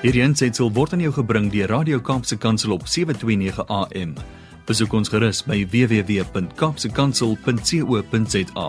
Hierdie aansetsel word aan jou gebring deur Radio Kaapse Kansel op 729 AM. Besoek ons gerus by www.kapsekansel.co.za.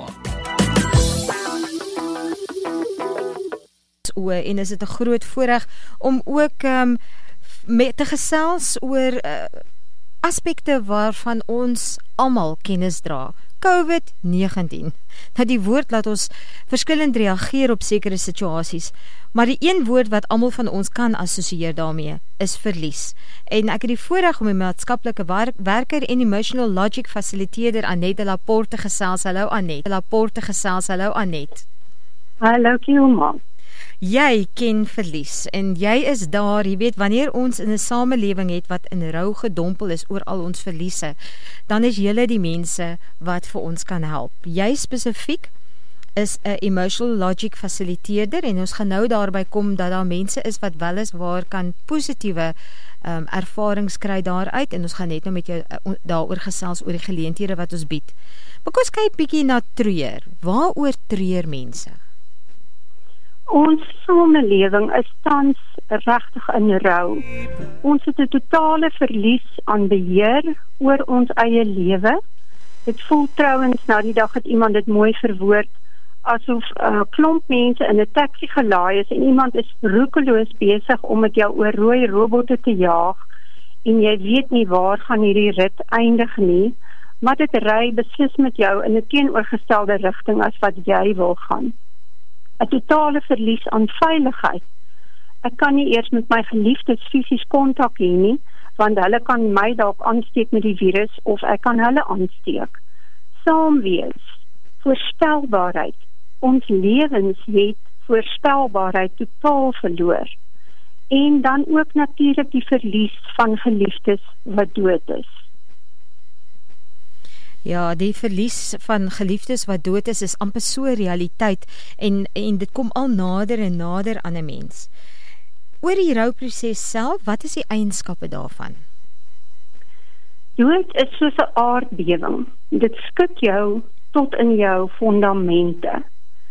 En is dit 'n groot voorreg om ook met te gesels oor aspekte waarvan ons almal kennis dra. COVID-19. Nou die woord laat ons verskillend reageer op sekere situasies, maar die een woord wat almal van ons kan assosieer daarmee is verlies. En ek het die voorreg om 'n maatskaplike werker en Emotional Logic fasiliteerder Annette Laporte gesels. Hallo Annette. Hallo Annette. Hallo Kielma. Jy ken verlies en jy is daar, jy weet, wanneer ons in 'n samelewing het wat in rou gedompel is oor al ons verliese, dan is julle die mense wat vir ons kan help. Jy spesifiek is 'n Emotional Logic fasiliteerder en ons gaan nou daarby kom dat daar mense is wat weliswaar kan positiewe ervarings kry daaruit en ons gaan net nou met jou daaroor gesels oor die geleenthede wat ons bied. Maar kom ons kyk bietjie na treur. Waaroor treur mense? Ons samelewing is tans regtig in rou. Ons het 'n totale verlies aan beheer oor ons eie lewe. Dit voel trouwens, na die dag het iemand dit mooi verwoord, asof 'n klomp mense in 'n taxi gelaai is en iemand is roekeloos besig om met jou oor rooi robotte te jaag en jy weet nie waar gaan hierdie rit eindig nie, maar dit ry beslis met jou in 'n teenoorgestelde rigting as wat jy wil gaan. 'n Totale verlies aan veiligheid. Ek kan nie eers met my geliefdes fisies kontak hê nie, want hulle kan my dalk aansteek met die virus of ek kan hulle aansteek. Saam wees, voorspelbaarheid. Ons lewens het voorspelbaarheid totaal verloor. En dan ook natuurlik die verlies van geliefdes wat dood is. Ja, die verlies van geliefdes wat dood is amper so realiteit en dit kom al nader en nader aan 'n mens. Oor die rouproses self, wat is die eienskappe daarvan? Dood is soos 'n aardbewing. Dit skud jou tot in jou fondamente.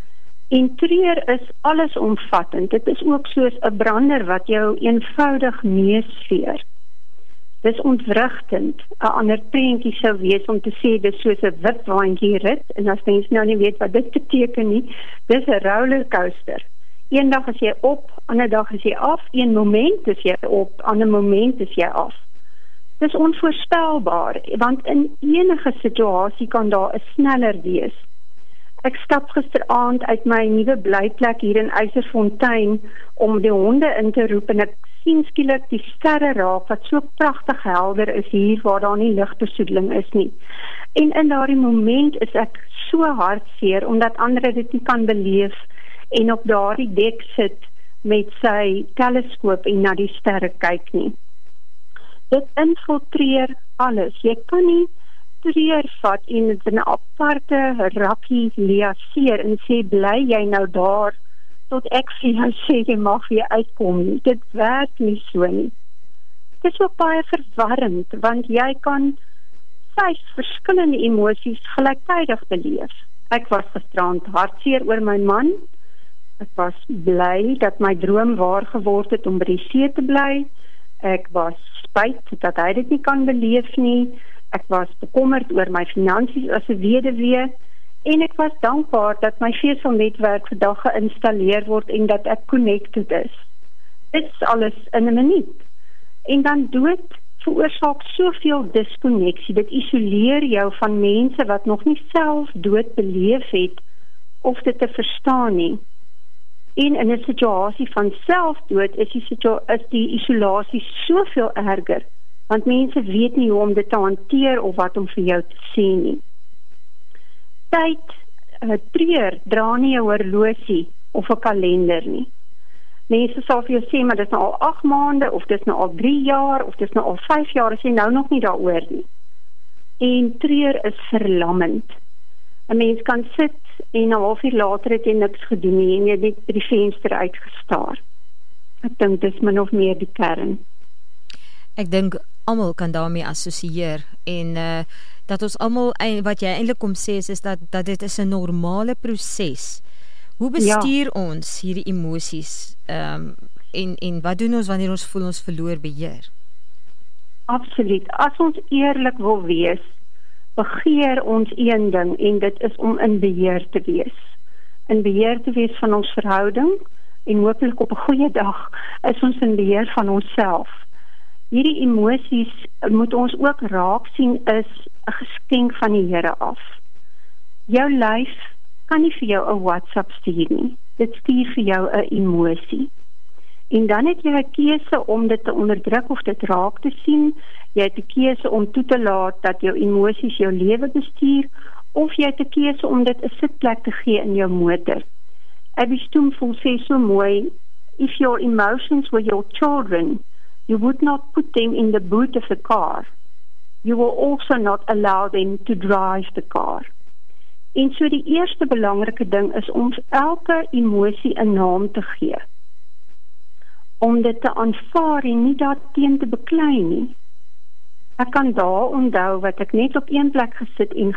En treur is allesomvattend. Dit is ook soos 'n brander wat jou eenvoudig neusveer. Dis ontwrigtend. 'n Ander prentjie sou wees om te sê dis soos 'n wipwaandjie rit, en as mens nou nie weet wat dit beteken nie, dis 'n rollercoaster. Een dag is jy op, ander dag is jy af, een moment is jy op, ander moment is jy af. Dis onvoorspelbaar, want in enige situasie kan daar 'n sneller wees. Ek stap gisteraand uit my nuwe blyplek hier in Eiserfontein om die honde in te roep en ek sien skielik die sterre raak wat so pragtig helder is hier waar daar nie ligbesoedeling is nie. En in daardie moment is ek so hartseer omdat ander dit nie kan beleef en op daardie dek sit met sy teleskoop en na die sterre kyk nie. Dit infiltreer alles. Jy kan nie treur vat en dit in 'n aparte rakkie liaseer en sê bly jy nou daar tot ek vir jou sê jy mag weer uitkom nie. Dit werk nie so nie. Dit is ook baie verwarrend want jy kan 5 verskillende emosies gelyktydig beleef. Ek was gisterand hartseer oor my man. Ek was bly dat my droom waar geword het om by die see te bly. Ek was spyt dat hy dit nie kan beleef nie. Ek was bekommerd oor my finansies as 'n weduwee en ek was dankbaar dat my feesnetwerk vandag geïnstalleer word en dat ek connected is. Dit is alles in 'n minuut. En dan dood veroorsaak soveel diskonneksie. Dit isoleer jou van mense wat nog nie self dood beleef het of dit te verstaan nie. En in 'n situasie van selfdood is die isolasie soveel erger, want mense weet nie hoe om dit te hanteer of wat om vir jou te sê nie. Treur dra nie 'n horlosie of 'n kalender nie. Mense sal vir jou sê, maar dit is nou al 8 maande, of dit is nou al 3 jaar, of dit is nou al 5 jaar, as jy nou nog nie daaroor nie. En treur is verlammend. 'n Mens kan sit en 'n halfuur later het jy niks gedoen nie en jy het net by die venster uitgestaar. Ek dink dis min of meer die kern. Ek dink almal kan daarmee assosieer en dat ons almal, wat jy eintlik kom sê is dat dit is 'n normale proses. Hoe bestuur ons hierdie emosies? En wat doen ons wanneer ons voel ons verloor beheer? Absoluut. As ons eerlik wil wees, begeer ons een ding en dit is om in beheer te wees. In beheer te wees van ons verhouding en hopelik op 'n goeie dag is ons in beheer van onsself. Hierdie emosies moet ons ook raak sien is 'n geskenk van die Here af. Jou lyf kan nie vir jou 'n WhatsApp stuur nie. Dit stuur vir jou 'n emosie. En dan het jy 'n keuse om dit te onderdruk of dit raak te sien. Jy het 'n keuse om toe te laat dat jou emosies jou lewe bestuur, of jy het 'n keuse om dit 'n sitplek te gee in jou motor. Abby Stoomful sê so mooi, if your emotions were your children, you would not put them in the boot of the car. You will also not allow them to drive the car. En so die eerste belangrike ding is om elke emosie 'n naam te gee. Om dit te aanvaar en nie daarteen te beklei nie. Ek kan daar onthou wat ek net op een plek gesit en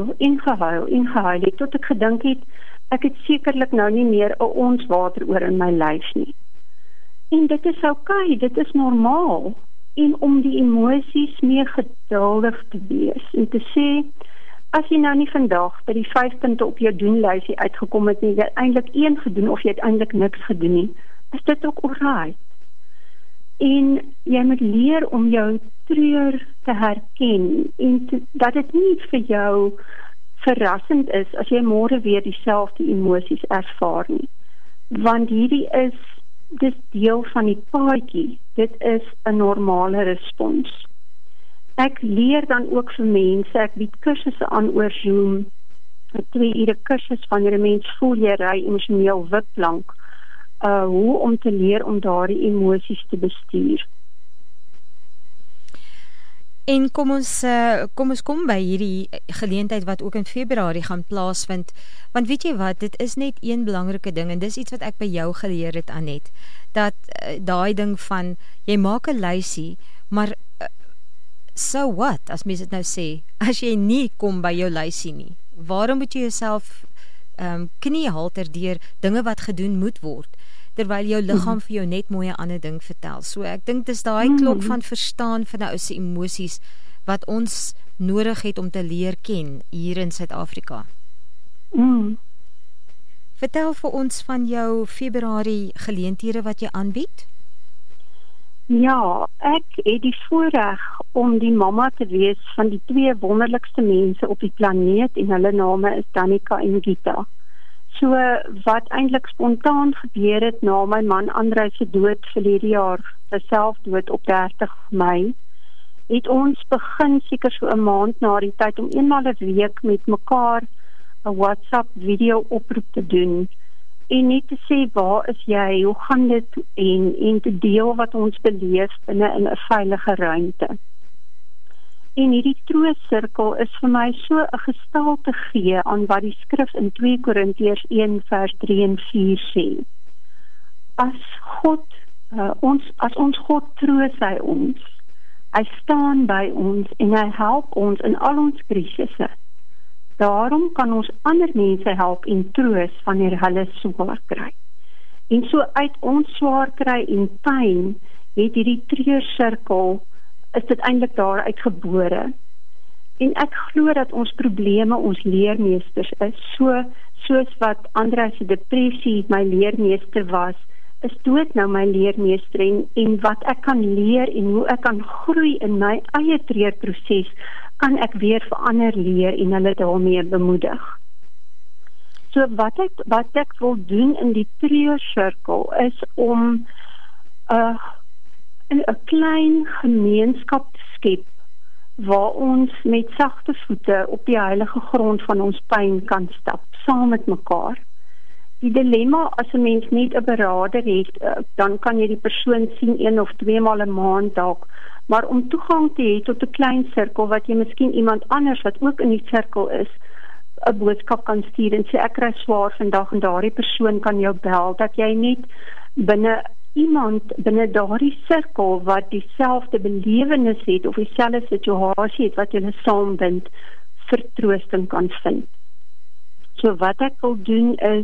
gehuil het, tot ek gedink het, ek het sekerlik nou nie meer 'n ons water oor in my lyf nie. En dit is oukei, dit is normaal. En om die emosies meer geduldig te wees en te sê, as jy nou nie vandag by die 5 punte op jou doenlysie uitgekom het nie, jy het eintlik 1 gedoen of jy het eintlik niks gedoen nie, is dit ook alright. En jy moet leer om jou treur te herken en dat dit nie vir jou verrassend is as jy môre weer dieselfde emosies ervaar nie. Want dis deel van die paadjie. Dit is 'n normale respons. Ek leer dan ook vir mense, ek bied kursusse aan oor Zoom, 'n 2-ure kursus wanneer 'n mens voel jy ry emosioneel wiplank, hoe om te leer om daardie emosies te bestuur. En kom ons kom by hierdie geleentheid wat ook in Februarie gaan plaasvind, want weet jy wat, dit is net een belangrike ding, en dis iets wat ek by jou geleer het, Annette, dat daai ding van, jy maak 'n lysie, maar so what, as mens dit nou sê, as jy nie kom by jou lysie nie, waarom moet jy jouself kniehalter deur dinge wat gedoen moet word, terwyl jou liggaam vir jou net mooi 'n ander ding vertel. So ek dink dis daai klok van verstaan van nou se emosies wat ons nodig het om te leer ken hier in Suid-Afrika. Vertel vir ons van jou Februarie geleenthede wat jy aanbied. Ja, ek het die voorreg om die mamma te wees van die 2 wonderlikste mense op die planeet en hulle name is Danica en Gita. So wat eintlik spontaan gebeur het na my man Andrei se dood verlede jaar, sy selfdood op 30 Mei, het ons begin seker so 'n maand na die tyd om eenmal 'n week met mekaar 'n WhatsApp video oproep te doen en net te sê waar is jy, hoe gaan dit en te deel wat ons beleef binne in 'n veilige ruimte. En hierdie troostsirkel is vir my so 'n gestalte gee aan wat die skrif in 2 Korintiërs 1 vers 3 en 4 sê. As ons God troos hy ons. Hy staan by ons en hy help ons in al ons krisisse. Daarom kan ons ander mense help en troos wanneer hulle swaar kry. En so uit ons swaar kry en pyn het hierdie treursirkel is dit eintlik daaruit gebore. En ek glo dat ons probleme ons leermeesters is, soos wat Andrei se depressie my leermeester was, is dood nou my leermeester en wat ek kan leer en hoe ek kan groei in my eie treurproses, kan ek weer vir ander leer en hulle daarmee bemoedig. So wat ek wil doen in die treursirkel is om 'n klein gemeenskap te skep waar ons met sagte voete op die heilige grond van ons pyn kan stap, saam met mekaar. Die dilemma as 'n mens net 'n beraader het, dan kan jy die persoon sien 1 of 2 maal 'n maand dalk, maar om toegang te hê tot 'n klein sirkel wat jy miskien iemand anders wat ook in die sirkel is, 'n boodskap kan stuur en sê ek kry swaar vandag en daardie persoon kan jou bel, dat jy net binne daardie sirkel wat dieselfde belewenis het of dieselfde situasie het wat julle saambind, vertroosting kan vind. So wat ek wil doen is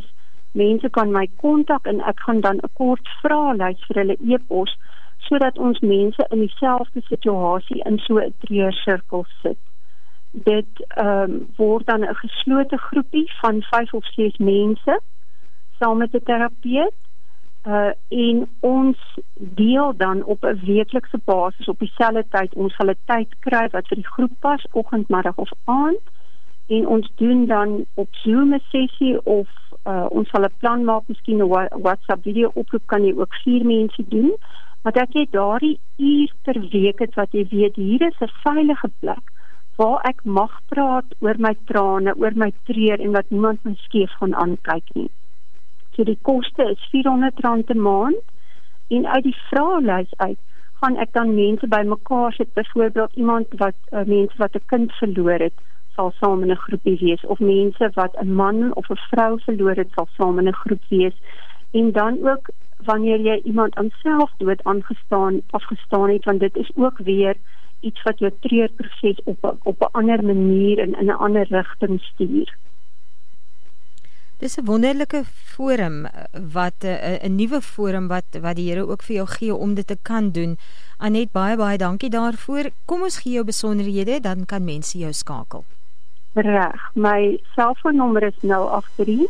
mense kan my kontak en ek gaan dan 'n kort vraelys vir hulle e-pos, sodat ons mense in dieselfde situasie in so 'n treursirkel sit. Dit word dan 'n geslote groepie van 5 of 6 mense saam met 'n terapeut, en ons deel dan op 'n weeklikse basis op dieselfde tyd. Ons sal 'n tyd kry wat vir die groep pas, oggend, middag of aand, en ons doen dan op Zoom 'n sessie of ons sal 'n plan maak, miskien 'n WhatsApp video oproep, kan jy ook 4 mense doen, maar dat jy daardie uur per week het wat jy weet, hier is 'n veilige plek waar ek mag praat oor my trane, oor my treur en wat niemand my skeef gaan aankyk nie. So die koste is R400 'n maand, en uit die vraelys uit gaan ek dan mense bymekaar sit, byvoorbeeld mense wat 'n kind verloor het, sal saam in 'n groepie wees, of mense wat 'n man of 'n vrou verloor het, sal saam in 'n groep wees, en dan ook wanneer jy iemand aan selfdood afgestaan het, want dit is ook weer iets wat jou treurproses op 'n ander manier en in 'n ander rigting stuur. Dis 'n wonderlike forum, 'n nuwe forum wat die Here ook vir jou gee om dit te kan doen. Anet, baie dankie daarvoor. Kom ons gee jou besonderhede, dan kan mense jou skakel. Reg, my selfoonnommer is 083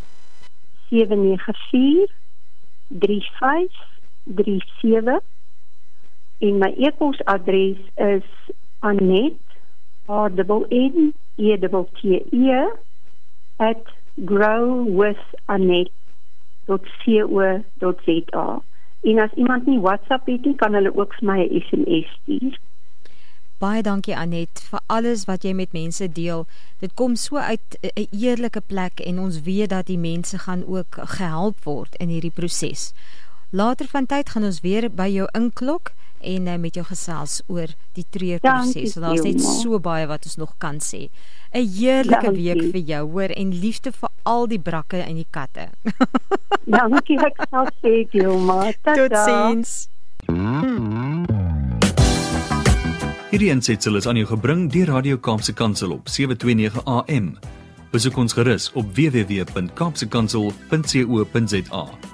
794 3537 en my e-posadres is anet@growwithanet.co.za. En as iemand nie WhatsApp het nie, kan hulle ook vir my 'n SMS stuur. Baie dankie Anet vir alles wat jy met mense deel. Dit kom so uit 'n eerlike plek en ons weet dat die mense gaan ook gehelp word in hierdie proses. Later van tyd gaan ons weer by jou inklok en met jou gesels oor die treurproses. Daar's net so baie wat ons nog kan sê. 'n Heerlike week vir jou, hoor, en liefde vir al die brakke en die katte. Dankie, ek sal sê, Dilma. Totsiens. Hierdie aansetsel is aan jou gebring deur Radio Kaapse Kansel op 729 AM. Besoek ons gerus op www.kaapsekansel.co.za.